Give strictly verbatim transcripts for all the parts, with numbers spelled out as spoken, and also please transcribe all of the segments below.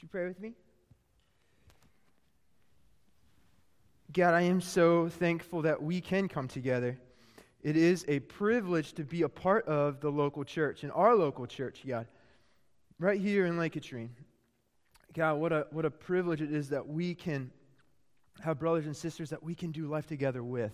you pray with me? God, I am so thankful that we can come together. It is a privilege to be a part of the local church, in our local church, God, right here in Lake Katrine. God, what a what a privilege it is that we can have brothers and sisters that we can do life together with.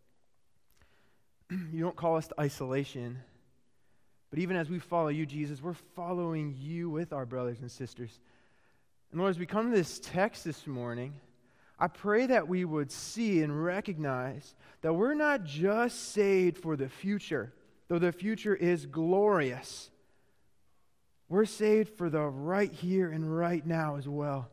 You don't call us to isolation, but even as we follow you, Jesus, we're following you with our brothers and sisters. And Lord, as we come to this text this morning, I pray that we would see and recognize that we're not just saved for the future, though the future is glorious. We're saved for the right here and right now as well.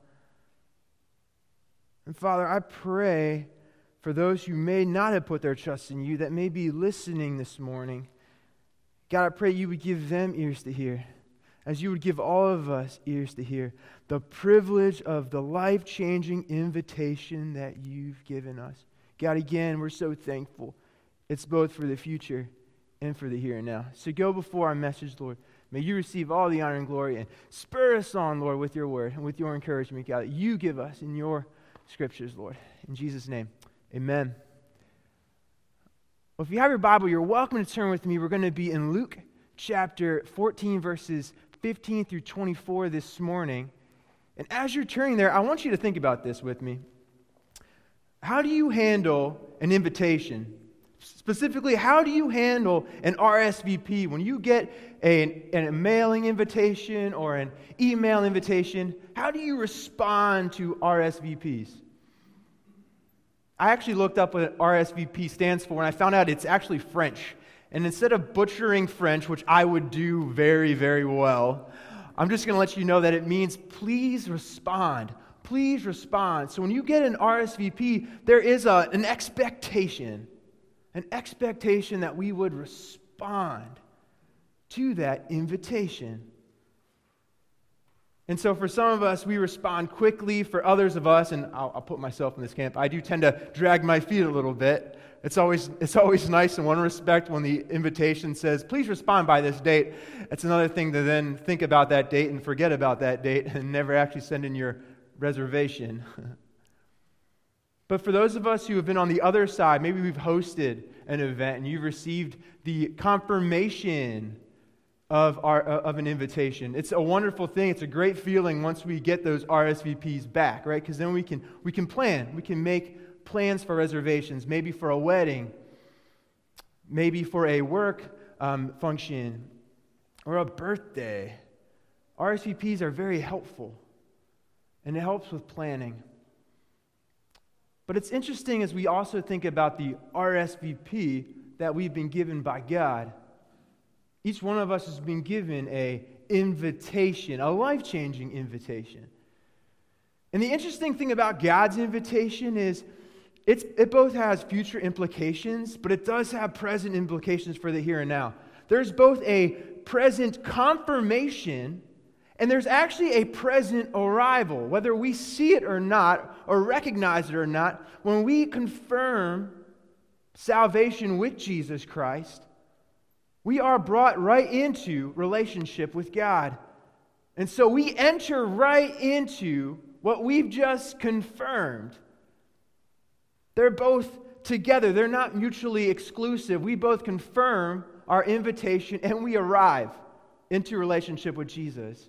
And Father, I pray for those who may not have put their trust in you, that may be listening this morning. God, I pray you would give them ears to hear, as you would give all of us ears to hear, the privilege of the life-changing invitation that you've given us. God, again, we're so thankful. It's both for the future and for the here and now. So go before our message, Lord. May you receive all the honor and glory, and spur us on, Lord, with your word and with your encouragement, God, that you give us in your scriptures, Lord. In Jesus' name, amen. Well, if you have your Bible, you're welcome to turn with me. We're going to be in Luke chapter fourteen, verses fifteen through twenty-four this morning. And as you're turning there, I want you to think about this with me. How do you handle an invitation? Specifically, how do you handle an R S V P when you get a, a mailing invitation or an email invitation? How do you respond to R S V Ps? I actually looked up what R S V P stands for, and I found out it's actually French. And instead of butchering French, which I would do very, very well, I'm just going to let you know that it means please respond. Please respond. So when you get an R S V P, there is a, an expectation, an expectation that we would respond to that invitation. And so for some of us, we respond quickly. For others of us, and I'll, I'll put myself in this camp, I do tend to drag my feet a little bit. It's always it's always nice in one respect when the invitation says, please respond by this date. It's another thing to then think about that date and forget about that date and never actually send in your reservation. But for those of us who have been on the other side, maybe we've hosted an event and you've received the confirmation of our of an invitation. It's a wonderful thing. It's a great feeling once we get those R S V Ps back, right? Because then we can we can plan. We can make plans for reservations, maybe for a wedding, maybe for a work um, function, or a birthday. R S V Ps are very helpful, and it helps with planning. But it's interesting as we also think about the R S V P that we've been given by God. Each one of us has been given an invitation, a life-changing invitation. And the interesting thing about God's invitation is it's, it both has future implications, but it does have present implications for the here and now. There's both a present confirmation and there's actually a present arrival, whether we see it or not, or recognize it or not. When we confirm salvation with Jesus Christ, we are brought right into relationship with God. And so we enter right into what we've just confirmed. They're both together. They're not mutually exclusive. We both confirm our invitation and we arrive into relationship with Jesus.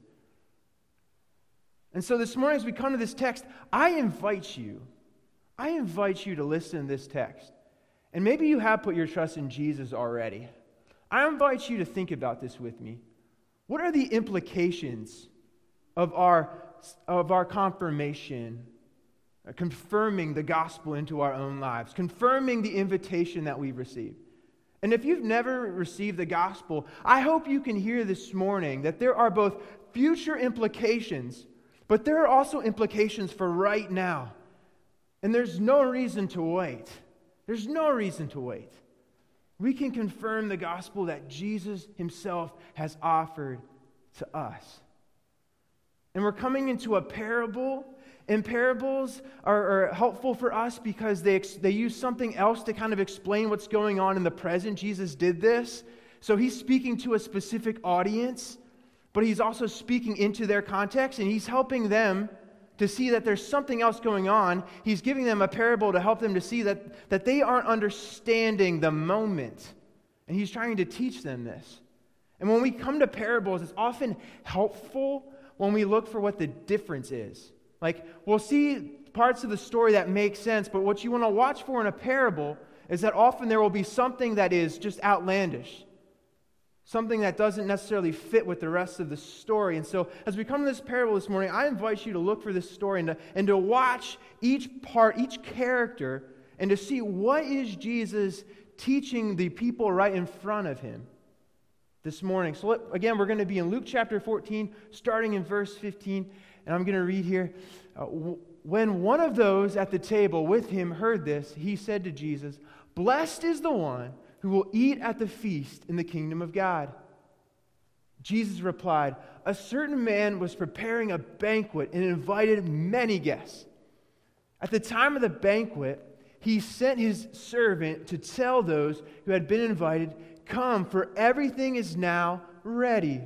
And so this morning as we come to this text, I invite you, I invite you to listen to this text. And maybe you have put your trust in Jesus already. I invite you to think about this with me. What are the implications of our, of our confirmation, uh, confirming the gospel into our own lives, confirming the invitation that we've received? And if you've never received the gospel, I hope you can hear this morning that there are both future implications, but there are also implications for right now. And there's no reason to wait. There's no reason to wait. We can confirm the gospel that Jesus himself has offered to us. And we're coming into a parable, and parables are, are helpful for us because they, they use something else to kind of explain what's going on in the present. Jesus did this. So he's speaking to a specific audience. but he's also speaking into their context, and he's helping them to see that there's something else going on. He's giving them a parable to help them to see that, that they aren't understanding the moment. And he's trying to teach them this. And when we come to parables, it's often helpful when we look for what the difference is. Like, we'll see parts of the story that make sense, but what you want to watch for in a parable is that often there will be something that is just outlandish. Something that doesn't necessarily fit with the rest of the story. And so as we come to this parable this morning, I invite you to look for this story and to, and to watch each part, each character, and to see what is Jesus teaching the people right in front of him this morning. So let, again, we're going to be in Luke chapter fourteen, starting in verse fifteen, and I'm going to read here. Uh, when one of those at the table with him heard this, he said to Jesus, "Blessed is the one who will eat at the feast in the kingdom of God." Jesus replied, "A certain man was preparing a banquet and invited many guests. At the time of the banquet, he sent his servant to tell those who had been invited, 'Come, for everything is now ready.'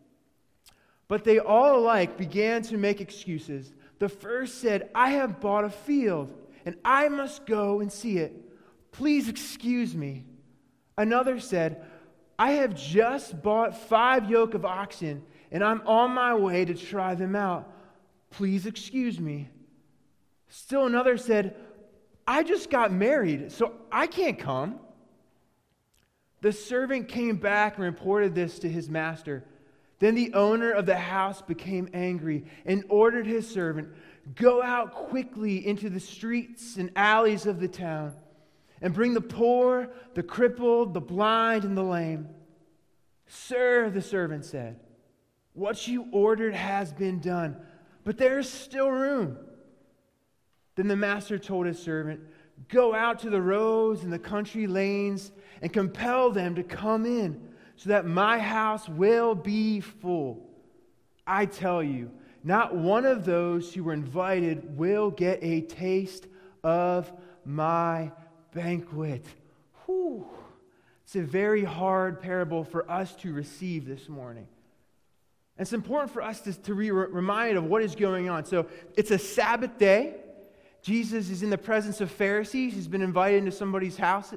But they all alike began to make excuses. The first said, 'I have bought a field, and I must go and see it. Please excuse me.' Another said, 'I have just bought five yoke of oxen, and I'm on my way to try them out. Please excuse me.' Still another said, 'I just got married, so I can't come.' The servant came back and reported this to his master. Then the owner of the house became angry and ordered his servant, 'Go out quickly into the streets and alleys of the town, and bring the poor, the crippled, the blind, and the lame.' 'Sir,' the servant said, 'what you ordered has been done, but there is still room.' Then the master told his servant, 'Go out to the roads and the country lanes and compel them to come in, so that my house will be full. I tell you, not one of those who were invited will get a taste of my banquet.'" Whew. It's a very hard parable for us to receive this morning. And it's important for us to, to be reminded of what is going on. So it's a Sabbath day. Jesus is in the presence of Pharisees. He's been invited into somebody's house.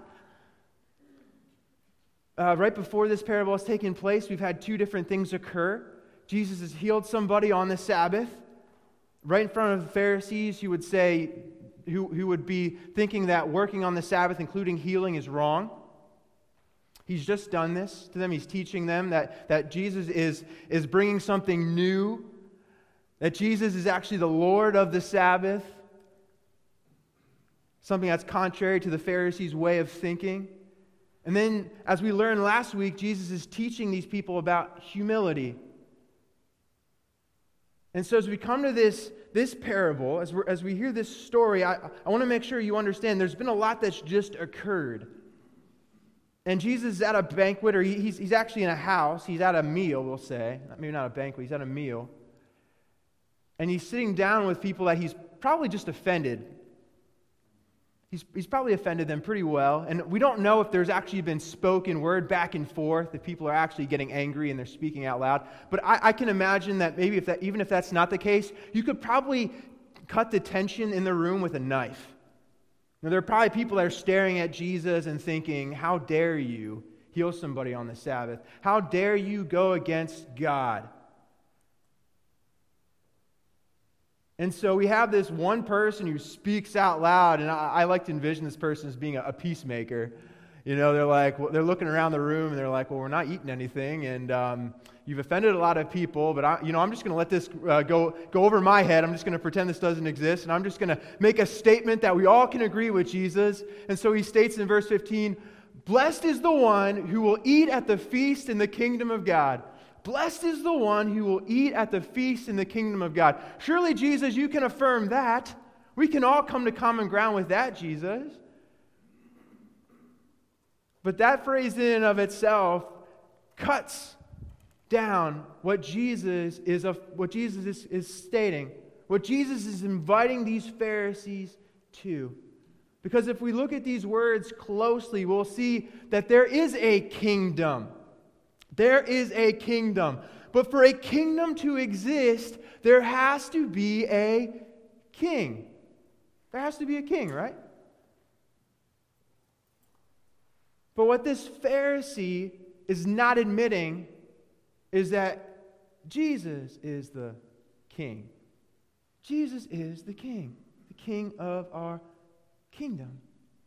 Uh, right before this parable has taken place, we've had two different things occur. Jesus has healed somebody on the Sabbath. Right in front of the Pharisees, who would say, who, who would be thinking that working on the Sabbath, including healing, is wrong. He's just done this to them. He's teaching them that, that Jesus is, is bringing something new, that Jesus is actually the Lord of the Sabbath, something that's contrary to the Pharisees' way of thinking. And then, as we learned last week, Jesus is teaching these people about humility. And so as we come to this, this parable, as, we're, as we hear this story, I, I want to make sure you understand there's been a lot that's just occurred. And Jesus is at a banquet, or he, he's, he's actually in a house. He's at a meal, we'll say. Maybe not a banquet, he's at a meal. And he's sitting down with people that he's probably just offended. He's, he's probably offended them pretty well. And we don't know if there's actually been spoken word back and forth, if people are actually getting angry and they're speaking out loud. But I, I can imagine that maybe if that, even if that's not the case, you could probably cut the tension in the room with a knife. Now, there are probably people that are staring at Jesus and thinking, "How dare you heal somebody on the Sabbath? How dare you go against God?" And so we have this one person who speaks out loud, and I, I like to envision this person as being a, a peacemaker. You know, they're like, well, they're looking around the room, and they're like, "Well, we're not eating anything, and um, you've offended a lot of people, but I, you know, I'm just going to let this uh, go go over my head. I'm just going to pretend this doesn't exist, and I'm just going to make a statement that we all can agree with Jesus." And so he states in verse fifteen, "Blessed is the one who will eat at the feast in the kingdom of God." Blessed is the one who will eat at the feast in the kingdom of God. Surely, Jesus, you can affirm that. We can all come to common ground with that, Jesus. But that phrase in and of itself cuts down what Jesus is of, what Jesus is, is stating, what Jesus is inviting these Pharisees to. Because if we look at these words closely, we'll see that there is a kingdom. There is a kingdom. But for a kingdom to exist, there has to be a king. There has to be a king, right? But what this Pharisee is not admitting is that Jesus is the king. Jesus is the king, the king of our kingdom.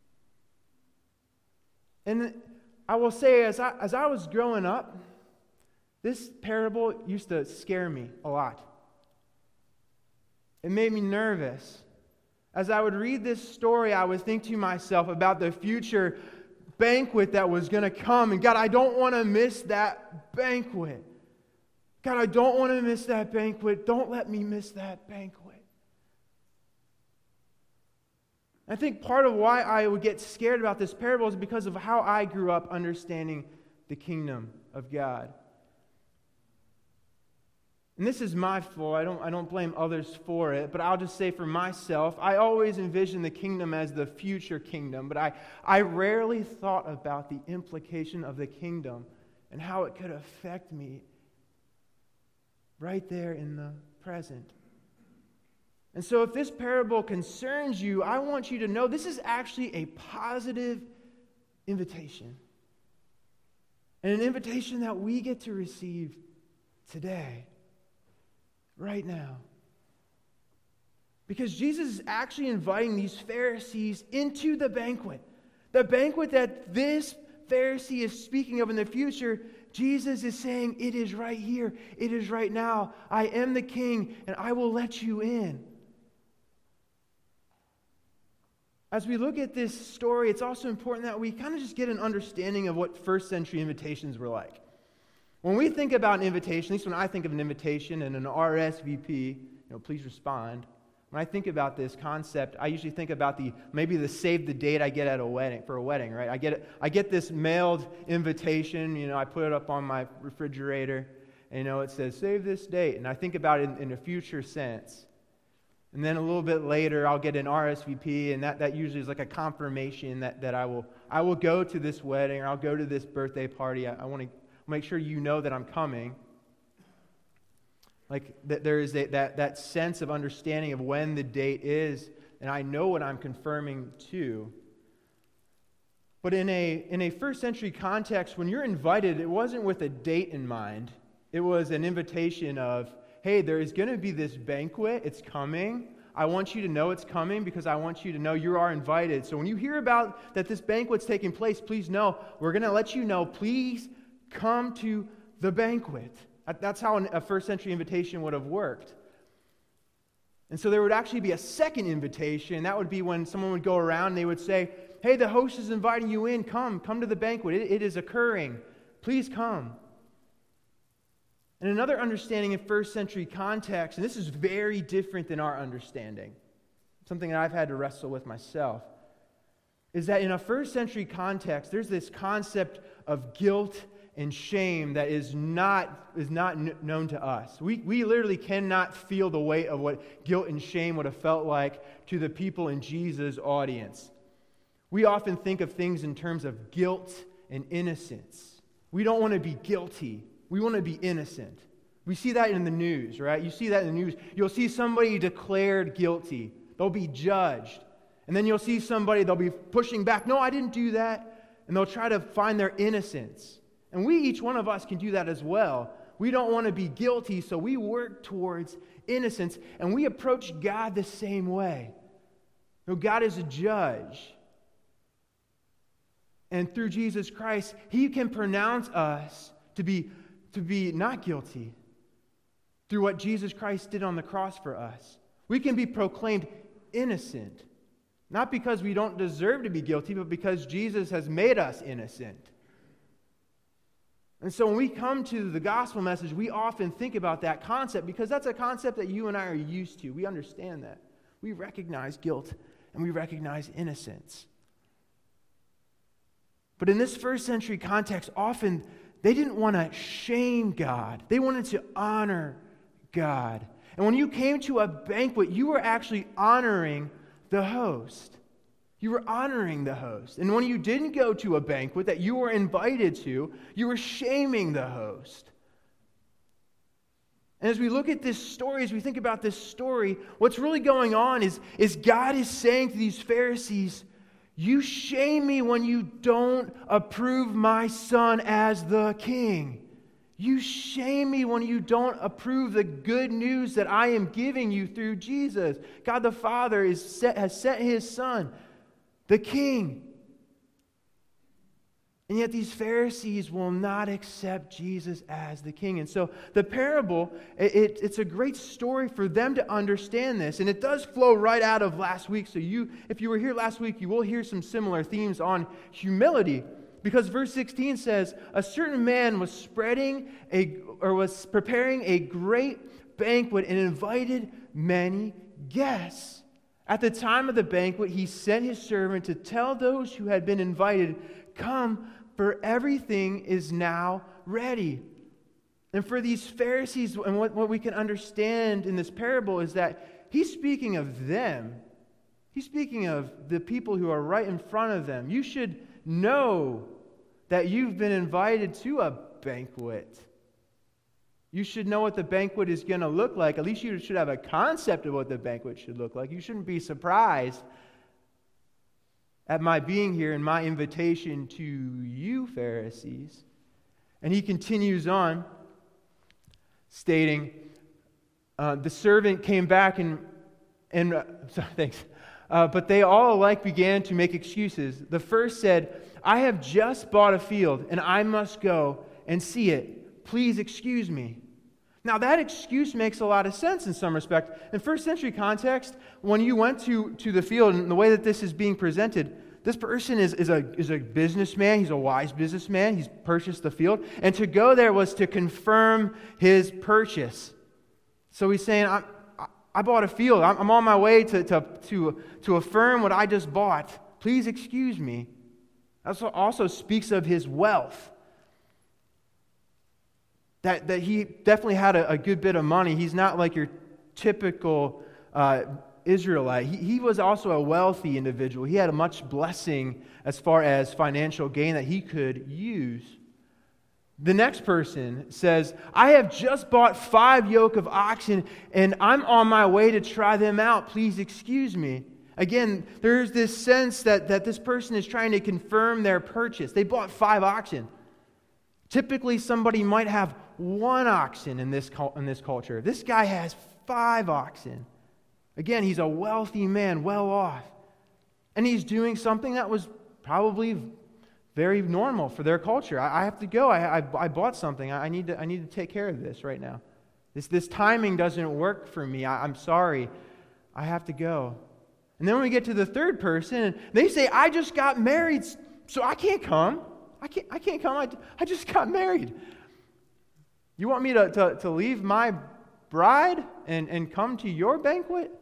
And I will say, as I, as I was growing up, this parable used to scare me a lot. It made me nervous. As I would read this story, I would think to myself about the future banquet that was going to come. And God, I don't want to miss that banquet. God, I don't want to miss that banquet. Don't let me miss that banquet. I think part of why I would get scared about this parable is because of how I grew up understanding the kingdom of God. And this is my fault. I don't, I don't blame others for it, but I'll just say for myself, I always envisioned the kingdom as the future kingdom, but I, I rarely thought about the implication of the kingdom and how it could affect me right there in the present. And so if this parable concerns you, I want you to know this is actually a positive invitation. And an invitation that we get to receive today. Right now. Because Jesus is actually inviting these Pharisees into the banquet. The banquet that this Pharisee is speaking of in the future, Jesus is saying, it is right here. It is right now. I am the king, and I will let you in. As we look at this story, it's also important that we kind of just get an understanding of what first century invitations were like. When we think about an invitation, at least when I think of an invitation and an R S V P, you know, please respond. When I think about this concept, I usually think about the maybe the save the date I get at a wedding for a wedding, right? I get I get this mailed invitation, you know, I put it up on my refrigerator, and you know, it says save this date, and I think about it in, in a future sense. And then a little bit later, I'll get an R S V P, and that, that usually is like a confirmation that, that I will I will go to this wedding or I'll go to this birthday party. I, I want to make sure you know that I'm coming. Like that there is a, that, that sense of understanding of when the date is, and I know what I'm confirming to. But in a in a first century context, when you're invited, it wasn't with a date in mind. It was an invitation of, hey, there is going to be this banquet. It's coming. I want you to know it's coming because I want you to know you are invited. So when you hear about that this banquet's taking place, please know we're going to let you know, please come to the banquet. That's how a first century invitation would have worked. And so there would actually be a second invitation. That would be when someone would go around and they would say, hey, the host is inviting you in. Come, come to the banquet. It, it is occurring. Please come. And another understanding in first century context, and this is very different than our understanding, something that I've had to wrestle with myself, is that in a first century context, there's this concept of guilt and shame that is not is not n- known to us. We we literally cannot feel the weight of what guilt and shame would have felt like to the people in Jesus' audience. We often think of things in terms of guilt and innocence. We don't want to be guilty. We want to be innocent. We see that in the news, right? You see that in the news. You'll see somebody declared guilty. They'll be judged. And then you'll see somebody, they'll be pushing back. No, I didn't do that. And they'll try to find their innocence. And we, each one of us, can do that as well. We don't want to be guilty, so we work towards innocence. And we approach God the same way. You know, God is a judge. And through Jesus Christ, He can pronounce us to be, to be not guilty through what Jesus Christ did on the cross for us. We can be proclaimed innocent. Not because we don't deserve to be guilty, but because Jesus has made us innocent. And so when we come to the gospel message, we often think about that concept because that's a concept that you and I are used to. We understand that. We recognize guilt and we recognize innocence. But in this first century context, often they didn't want to shame God. They wanted to honor God. And when you came to a banquet, you were actually honoring the host. You were honoring the host. And when you didn't go to a banquet that you were invited to, you were shaming the host. And as we look at this story, as we think about this story, what's really going on is, is God is saying to these Pharisees, you shame me when you don't approve my son as the king. You shame me when you don't approve the good news that I am giving you through Jesus. God the Father is set, has sent his son, the king. And yet these Pharisees will not accept Jesus as the king. And so the parable, it, it, it's a great story for them to understand this. And it does flow right out of last week. So you, if you were here last week, you will hear some similar themes on humility. Because verse sixteen says, a certain man was spreading a, or was preparing a great banquet and invited many guests. At the time of the banquet, he sent his servant to tell those who had been invited, come, for everything is now ready. And for these Pharisees, and what, what we can understand in this parable is that he's speaking of them. He's speaking of the people who are right in front of them. You should know that you've been invited to a banquet. You should know what the banquet is going to look like. At least you should have a concept of what the banquet should look like. You shouldn't be surprised at my being here and my invitation to you, Pharisees. And he continues on, stating, uh, the servant came back and, and uh, sorry, thanks. Uh, but they all alike began to make excuses. The first said, I have just bought a field, and I must go and see it. Please excuse me. Now, that excuse makes a lot of sense in some respect. In first century context, when you went to, to the field, and the way that this is being presented, this person is, is, a, is a businessman. He's a wise businessman. He's purchased the field. And to go there was to confirm his purchase. So he's saying, I, I bought a field. I'm, I'm on my way to, to, to, to affirm what I just bought. Please excuse me. That also speaks of his wealth. That, that he definitely had a, a good bit of money. He's not like your typical uh, Israelite. He, he was also a wealthy individual. He had a much blessing as far as financial gain that he could use. The next person says, I have just bought five yoke of oxen and I'm on my way to try them out. Please excuse me. Again, there's this sense that, that this person is trying to confirm their purchase. They bought five oxen. Typically, somebody might have one oxen in this, in this culture. This guy has five oxen. Again, he's a wealthy man, well off. And he's doing something that was probably very normal for their culture. I, I have to go. I, I, I bought something. I, I, need to, I need to take care of this right now. This, this timing doesn't work for me. I, I'm sorry. I have to go. And then when we get to the third person, they say, I just got married, so I can't come. I can't, I can't come. I, I just got married. You want me to, to, to leave my bride and, and come to your banquet?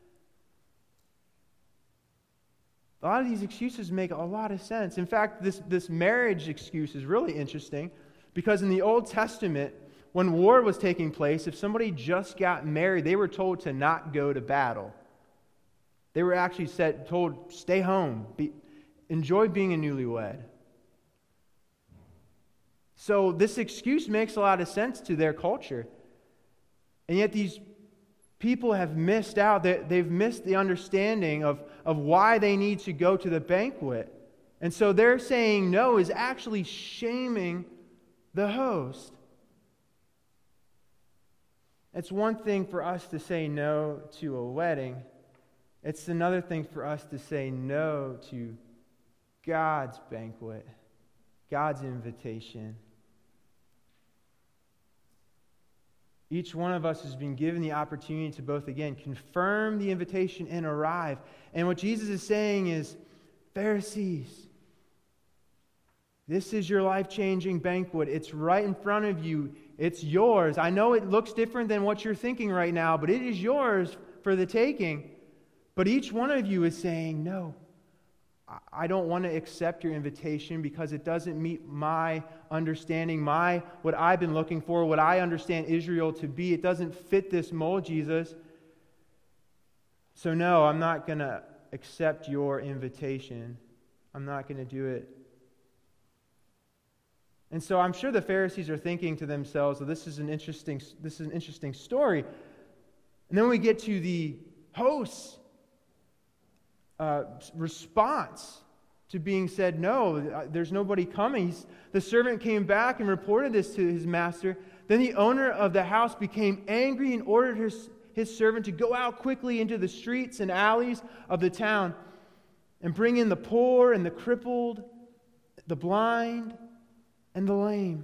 A lot of these excuses make a lot of sense. In fact, this, this marriage excuse is really interesting because in the Old Testament, when war was taking place, if somebody just got married, they were told to not go to battle. They were actually said, told, stay home, be, enjoy being a newlywed. So this excuse makes a lot of sense to their culture. And yet these people have missed out. They've missed the understanding of, of why they need to go to the banquet. And so their saying no is actually shaming the host. It's one thing for us to say no to a wedding. It's another thing for us to say no to God's banquet, God's invitation. Each one of us has been given the opportunity to both, again, confirm the invitation and arrive. And what Jesus is saying is, Pharisees, this is your life-changing banquet. It's right in front of you. It's yours. I know it looks different than what you're thinking right now, but it is yours for the taking. But each one of you is saying, no, I don't want to accept your invitation because it doesn't meet my understanding, my what I've been looking for, what I understand Israel to be. It doesn't fit this mold, Jesus. So no, I'm not going to accept your invitation. I'm not going to do it. And so I'm sure the Pharisees are thinking to themselves, well, this is an interesting, this is an interesting story. And then we get to the host's uh, response to being said, no, there's nobody coming. He's, the servant came back and reported this to his master. Then the owner of the house became angry and ordered his, his servant to go out quickly into the streets and alleys of the town and bring in the poor and the crippled, the blind, and the lame.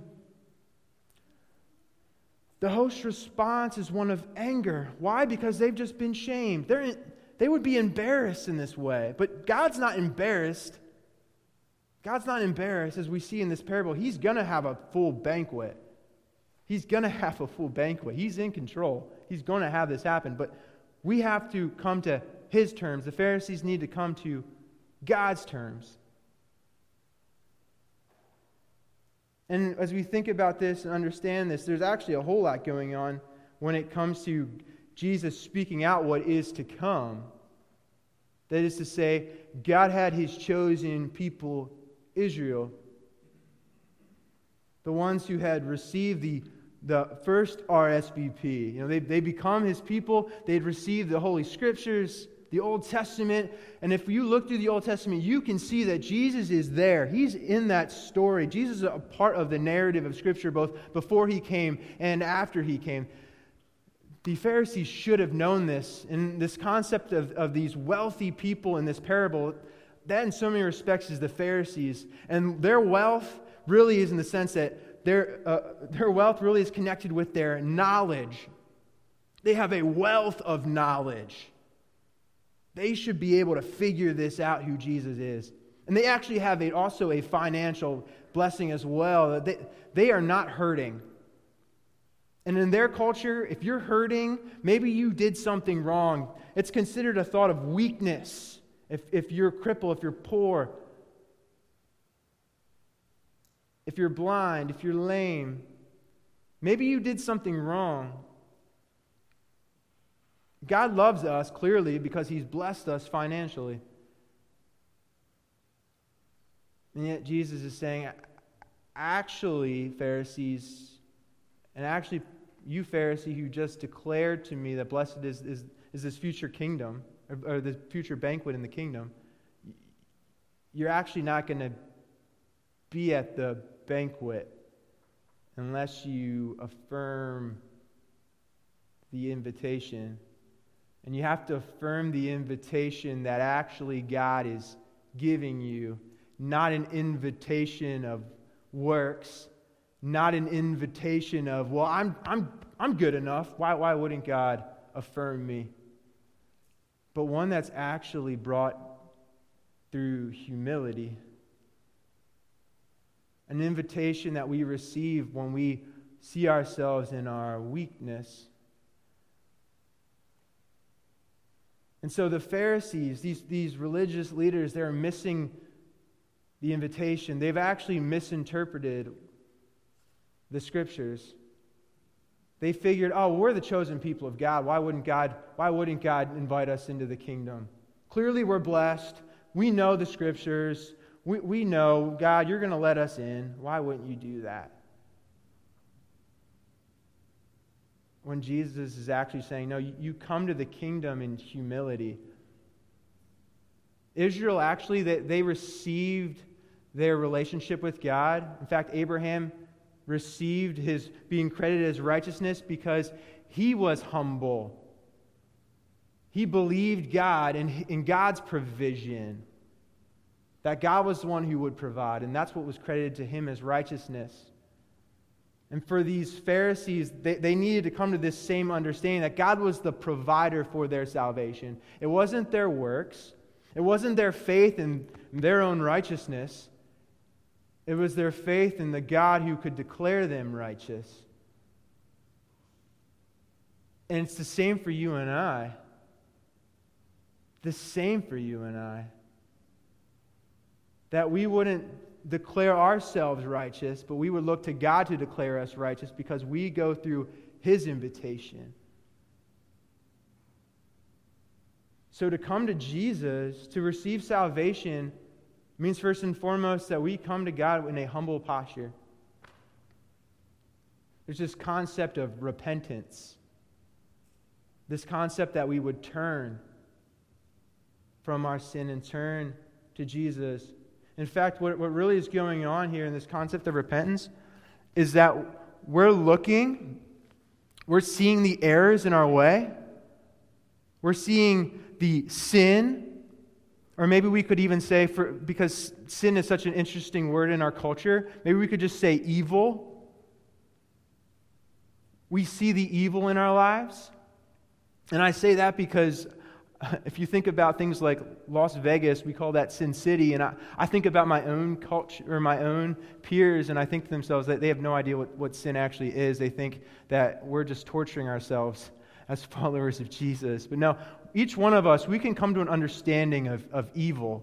The host's response is one of anger. Why? Because they've just been shamed. They're in, they would be embarrassed in this way. But God's not embarrassed. God's not embarrassed, as we see in this parable. He's going to have a full banquet. He's going to have a full banquet. He's in control. He's going to have this happen. But we have to come to His terms. The Pharisees need to come to God's terms. And as we think about this and understand this, there's actually a whole lot going on when it comes to Jesus speaking out what is to come. That is to say, God had His chosen people, Israel, the ones who had received the, the first R S V P. You know, they they become His people. They'd received the Holy Scriptures, the Old Testament. And if you look through the Old Testament, you can see that Jesus is there. He's in that story. Jesus is a part of the narrative of Scripture, both before He came and after He came. The Pharisees should have known this. And this concept of, of these wealthy people in this parable, that in so many respects is the Pharisees. And their wealth really is in the sense that their, uh, their wealth really is connected with their knowledge. They have a wealth of knowledge. They should be able to figure this out, who Jesus is. And they actually have a, also a financial blessing as well. They, they are not hurting. And in their culture, if you're hurting, maybe you did something wrong. It's considered a thought of weakness. If, if you're crippled, if you're poor, if you're blind, if you're lame, maybe you did something wrong. God loves us, clearly, because He's blessed us financially. And yet Jesus is saying, actually, Pharisees, and actually, you Pharisee who just declared to me that blessed is, is, is this future kingdom, or, or the future banquet in the kingdom, you're actually not going to be at the banquet unless you affirm the invitation. And you have to affirm the invitation that actually God is giving you, not an invitation of works, not an invitation of, well, I'm I'm I'm good enough. Why why wouldn't God affirm me? But one that's actually brought through humility. An invitation that we receive when we see ourselves in our weakness. And so the Pharisees, these, these religious leaders, they're missing the invitation. They've actually misinterpreted the Scriptures. They figured, oh, we're the chosen people of God. Why wouldn't God, why wouldn't God invite us into the kingdom? Clearly we're blessed. We know the Scriptures. We, we know, God, you're going to let us in. Why wouldn't you do that? When Jesus is actually saying, no, you come to the kingdom in humility. Israel, actually, they, they received their relationship with God. In fact, Abraham received his being credited as righteousness because he was humble. He believed God and in God's provision. That God was the one who would provide, and that's what was credited to him as righteousness. And for these Pharisees, they, they needed to come to this same understanding that God was the provider for their salvation. It wasn't their works. It wasn't their faith in their own righteousness. It was their faith in the God who could declare them righteous. And it's the same for you and I. The same for you and I. That we wouldn't declare ourselves righteous, but we would look to God to declare us righteous because we go through His invitation. So to come to Jesus, to receive salvation, means first and foremost that we come to God in a humble posture. There's this concept of repentance. This concept that we would turn from our sin and turn to Jesus. In fact, what, what really is going on here in this concept of repentance is that we're looking, we're seeing the errors in our way, we're seeing the sin, or maybe we could even say, for because sin is such an interesting word in our culture, maybe we could just say evil. We see the evil in our lives. And I say that because if you think about things like Las Vegas, we call that Sin City, and I, I think about my own culture or my own peers, and I think to themselves that they have no idea what, what sin actually is. They think that we're just torturing ourselves as followers of Jesus. But no, each one of us, we can come to an understanding of, of evil.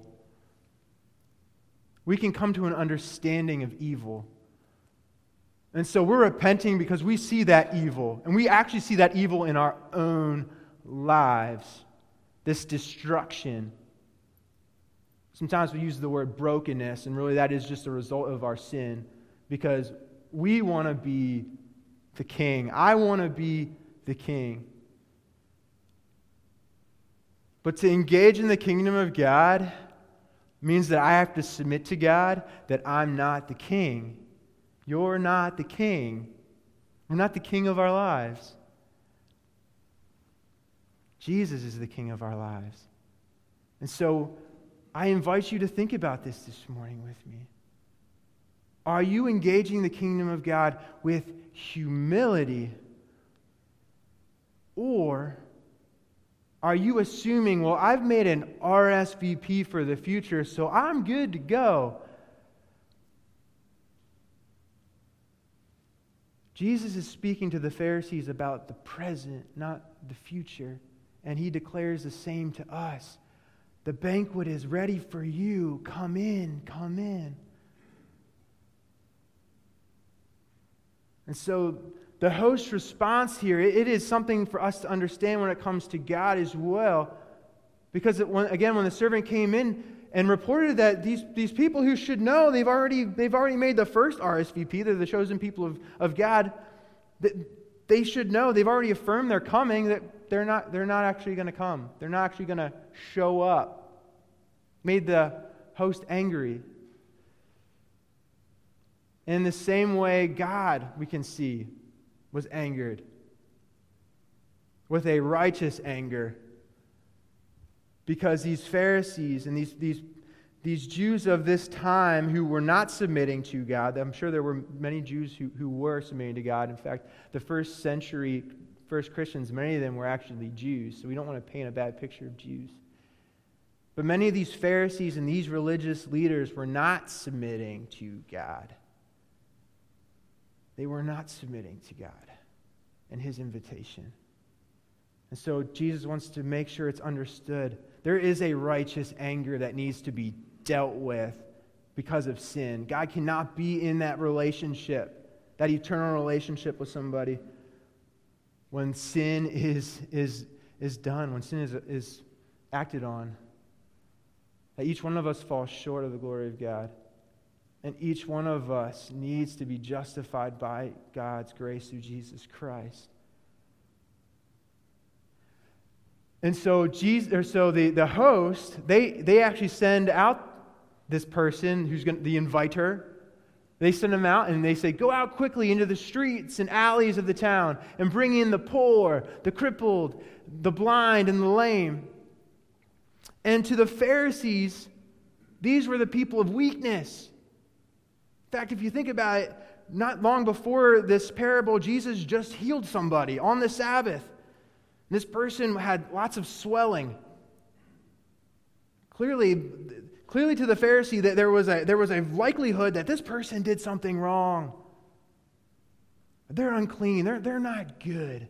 We can come to an understanding of evil. And so we're repenting because we see that evil, and we actually see that evil in our own lives, this destruction. Sometimes we use the word brokenness, and really that is just a result of our sin, because we want to be the king. I want to be the king. But to engage in the kingdom of God means that I have to submit to God that I'm not the king. You're not the king. We're not the king of our lives. Jesus is the king of our lives. And so I invite you to think about this this morning with me. Are you engaging the kingdom of God with humility? Or are you assuming, well, I've made an R S V P for the future, so I'm good to go? Jesus is speaking to the Pharisees about the present, not the future. And he declares the same to us. The banquet is ready for you. Come in, come in. And so the host's response here, it is something for us to understand when it comes to God as well. Because it, when, again, when the servant came in and reported that these, these people who should know, they've already, they've already made the first R S V P, they're the chosen people of, of God, that they should know, they've already affirmed they're coming, that they're not, they're not actually going to come. They're not actually going to show up. Made the host angry. In the same way, God, we can see, was angered with a righteous anger, because these Pharisees and these, these, these Jews of this time who were not submitting to God, I'm sure there were many Jews who, who were submitting to God. In fact, the first century, first Christians, many of them were actually Jews, so we don't want to paint a bad picture of Jews. But many of these Pharisees and these religious leaders were not submitting to God. They were not submitting to God and His invitation. And so Jesus wants to make sure it's understood. There is a righteous anger that needs to be dealt with because of sin. God cannot be in that relationship, that eternal relationship with somebody, when sin is, is, is done, when sin is, is acted on. That each one of us falls short of the glory of God. And each one of us needs to be justified by God's grace through Jesus Christ. And so Jesus, or so the, the host, they, they actually send out this person who's going the inviter. They send him out and they say, go out quickly into the streets and alleys of the town and bring in the poor, the crippled, the blind, and the lame. And to the Pharisees, these were the people of weakness. In fact, if you think about it, not long before this parable, Jesus just healed somebody on the Sabbath. This person had lots of swelling. Clearly, clearly to the Pharisee, that there was a there was a likelihood that this person did something wrong. They're unclean. They're, they're not good.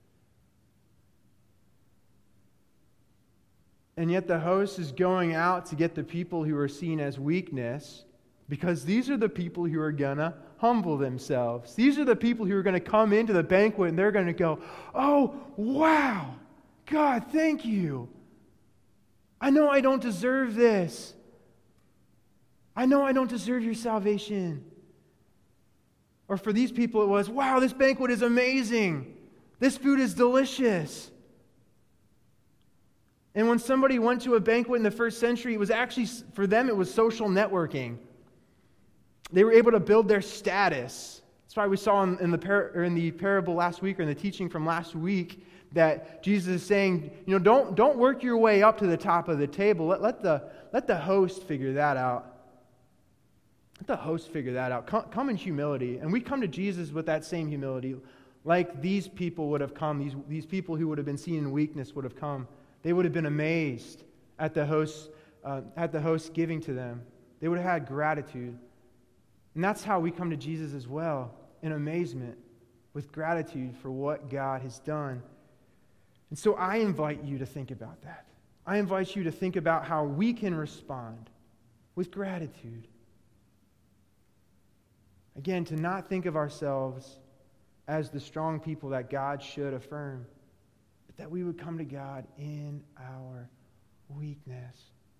And yet the host is going out to get the people who are seen as weakness, because these are the people who are going to humble themselves. These are the people who are going to come into the banquet and they're going to go, oh, wow, God, thank you. I know I don't deserve this. I know I don't deserve your salvation. Or for these people, it was, wow, this banquet is amazing. This food is delicious. And when somebody went to a banquet in the first century, it was actually, for them, it was social networking. They were able to build their status. That's why we saw in, in, the, par- or in the parable last week, or in the teaching from last week, that Jesus is saying, you know, don't, don't work your way up to the top of the table. Let, let, the, let the host figure that out. Let the host figure that out. Come, come in humility. And we come to Jesus with that same humility, like these people would have come, these, these people who would have been seen in weakness would have come. They would have been amazed at the host, uh, at the host giving to them. They would have had gratitude. And that's how we come to Jesus as well, in amazement, with gratitude for what God has done. And so I invite you to think about that. I invite you to think about how we can respond with gratitude. Again, to not think of ourselves as the strong people that God should affirm, but that we would come to God in our weakness.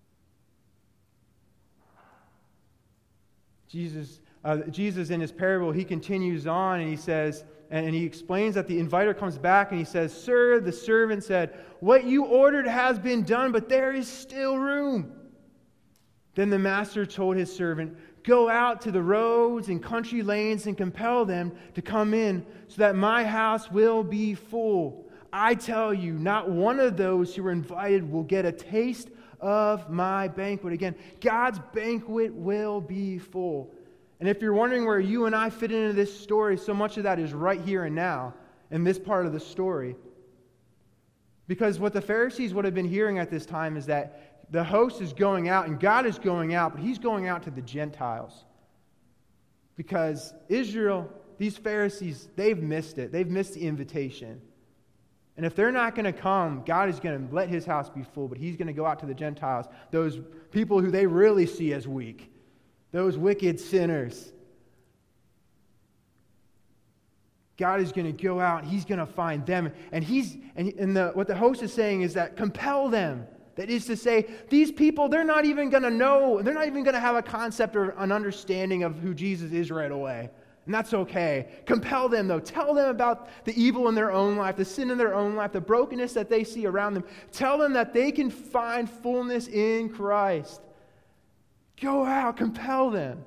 Jesus, uh, Jesus in his parable, he continues on and he says, and he explains that the inviter comes back and he says, "Sir," the servant said, "what you ordered has been done, but there is still room." Then the master told his servant, "Go out to the roads and country lanes and compel them to come in, so that my house will be full. I tell you, not one of those who were invited will get a taste of my banquet." Again, God's banquet will be full. And if you're wondering where you and I fit into this story, so much of that is right here and now, in this part of the story. Because what the Pharisees would have been hearing at this time is that the host is going out, and God is going out, but he's going out to the Gentiles. Because Israel, these Pharisees, they've missed it. They've missed the invitation. And if they're not going to come, God is going to let his house be full, but he's going to go out to the Gentiles, those people who they really see as weak, those wicked sinners. God is going to go out, he's going to find them. And he's and, and the, what the host is saying is that compel them. That is to say, these people, they're not even going to know, they're not even going to have a concept or an understanding of who Jesus is right away. And that's okay. Compel them, though. Tell them about the evil in their own life, the sin in their own life, the brokenness that they see around them. Tell them that they can find fullness in Christ. Go out, compel them.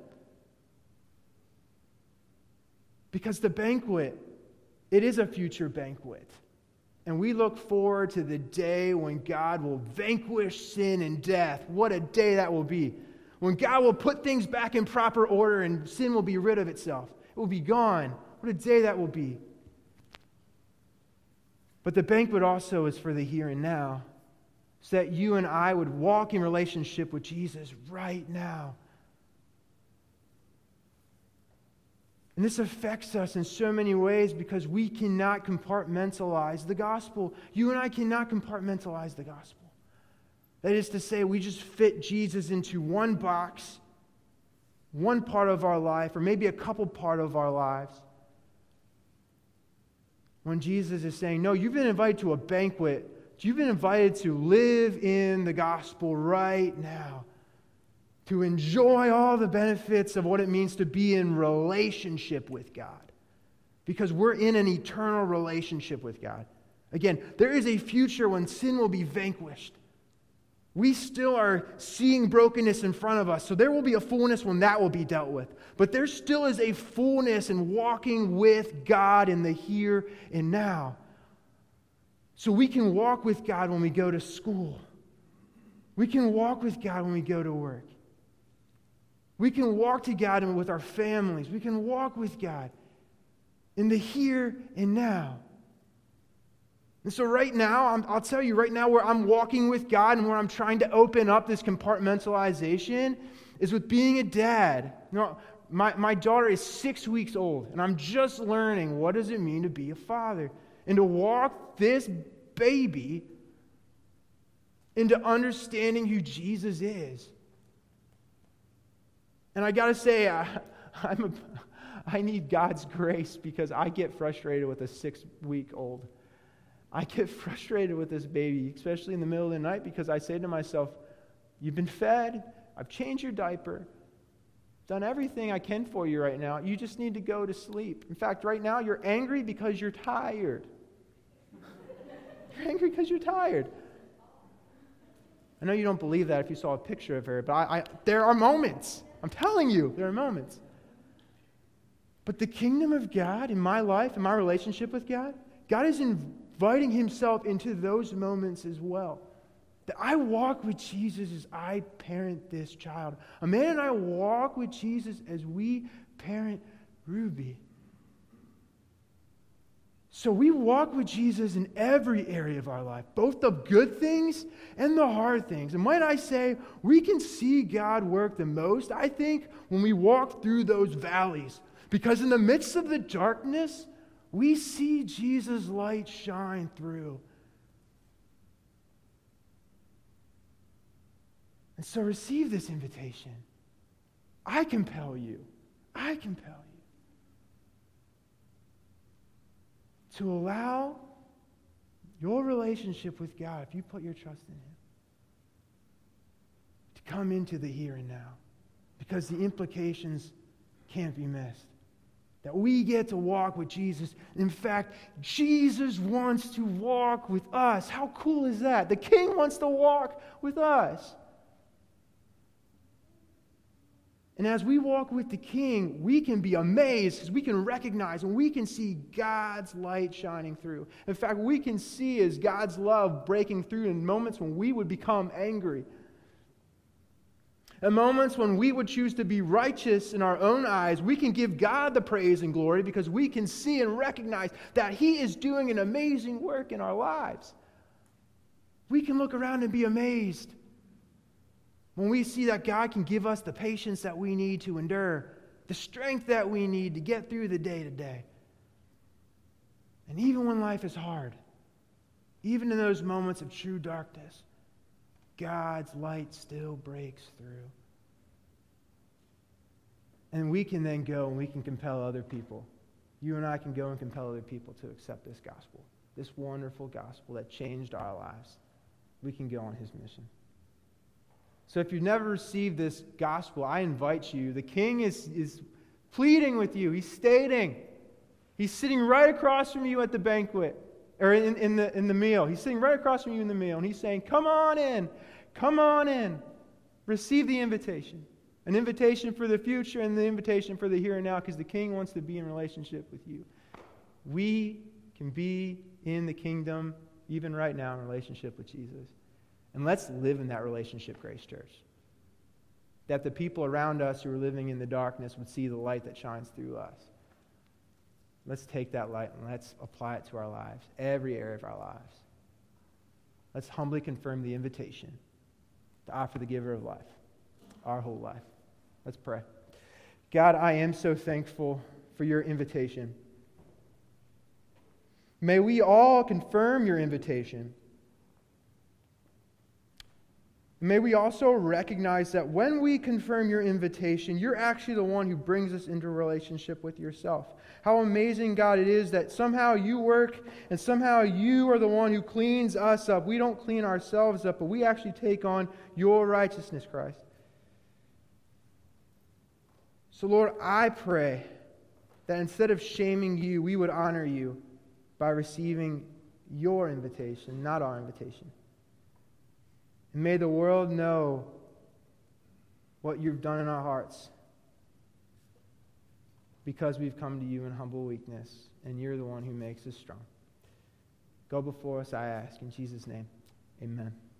Because the banquet, it is a future banquet. And we look forward to the day when God will vanquish sin and death. What a day that will be. When God will put things back in proper order and sin will be rid of itself. It will be gone. What a day that will be. But the banquet also is for the here and now, so that you and I would walk in relationship with Jesus right now. And this affects us in so many ways because we cannot compartmentalize the gospel. You and I cannot compartmentalize the gospel. That is to say, we just fit Jesus into one box, one part of our life, or maybe a couple part of our lives. When Jesus is saying, no, you've been invited to a banquet. You've been invited to live in the gospel right now. To enjoy all the benefits of what it means to be in relationship with God. Because we're in an eternal relationship with God. Again, there is a future when sin will be vanquished. We still are seeing brokenness in front of us, so there will be a fullness when that will be dealt with. But there still is a fullness in walking with God in the here and now. So we can walk with God when we go to school. We can walk with God when we go to work. We can walk to God with our families. We can walk with God in the here and now. And so right now, I'm, I'll tell you right now where I'm walking with God and where I'm trying to open up this compartmentalization is with being a dad. You know, my, my daughter is six weeks old, and I'm just learning what does it mean to be a father. And to walk this baby into understanding who Jesus is. And I got to say, I, I'm a, I need God's grace because I get frustrated with a six-week-old. I get frustrated with this baby, especially in the middle of the night, because I say to myself, you've been fed, I've changed your diaper, done everything I can for you right now. You just need to go to sleep. In fact, right now you're angry because you're tired. You're angry because you're tired. I know you don't believe that if you saw a picture of her, but I, I, there are moments. I'm telling you, there are moments. But the kingdom of God in my life, in my relationship with God, God is inviting himself into those moments as well. That I walk with Jesus as I parent this child. Amanda and I walk with Jesus as we parent Ruby. So we walk with Jesus in every area of our life, both the good things and the hard things. And might I say, we can see God work the most, I think, when we walk through those valleys. Because in the midst of the darkness, we see Jesus' light shine through. And so receive this invitation. I compel you. I compel you to allow your relationship with God, if you put your trust in him, to come into the here and now. Because the implications can't be missed. That we get to walk with Jesus. In fact, Jesus wants to walk with us. How cool is that? The King wants to walk with us. And as we walk with the King, we can be amazed because we can recognize and we can see God's light shining through. In fact, we can see as God's love breaking through in moments when we would become angry. In moments when we would choose to be righteous in our own eyes, we can give God the praise and glory because we can see and recognize that he is doing an amazing work in our lives. We can look around and be amazed when we see that God can give us the patience that we need to endure, the strength that we need to get through the day-to-day. And even when life is hard, even in those moments of true darkness, God's light still breaks through. And we can then go and we can compel other people. You and I can go and compel other people to accept this gospel, this wonderful gospel that changed our lives. We can go on his mission. So if you've never received this gospel, I invite you. The King is, is pleading with you. He's stating. He's sitting right across from you at the banquet, or in, in, the, in the meal. He's sitting right across from you in the meal, and he's saying, come on in. Come on in. Receive the invitation. An invitation for the future and the invitation for the here and now, because the King wants to be in relationship with you. We can be in the kingdom, even right now, in relationship with Jesus. And let's live in that relationship, Grace Church. That the people around us who are living in the darkness would see the light that shines through us. Let's take that light and let's apply it to our lives, every area of our lives. Let's humbly confirm the invitation to offer the giver of life, our whole life. Let's pray. God, I am so thankful for your invitation. May we all confirm your invitation. May we also recognize that when we confirm your invitation, you're actually the one who brings us into a relationship with yourself. How amazing, God, it is that somehow you work and somehow you are the one who cleans us up. We don't clean ourselves up, but we actually take on your righteousness, Christ. So, Lord, I pray that instead of shaming you, we would honor you by receiving your invitation, not our invitation. And may the world know what you've done in our hearts because we've come to you in humble weakness, and you're the one who makes us strong. Go before us, I ask, in Jesus' name. Amen.